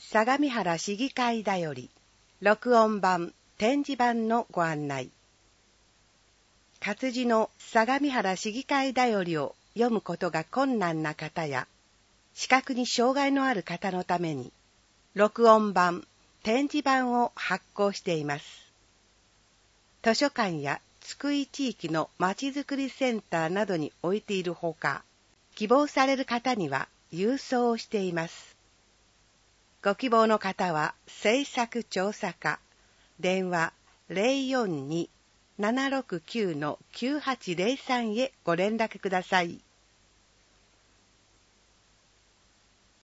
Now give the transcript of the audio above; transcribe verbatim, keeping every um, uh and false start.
相模原市議会だより録音版展示版のご案内。活字の相模原市議会だよりを読むことが困難な方や視覚に障害のある方のために録音版展示版を発行しています。図書館や津久井地域のまちづくりセンターなどに置いているほか、希望される方には郵送をしています。ご希望の方は制作調査課、電話 ゼロよんに ななろくきゅう きゅうはちゼロさん へご連絡ください。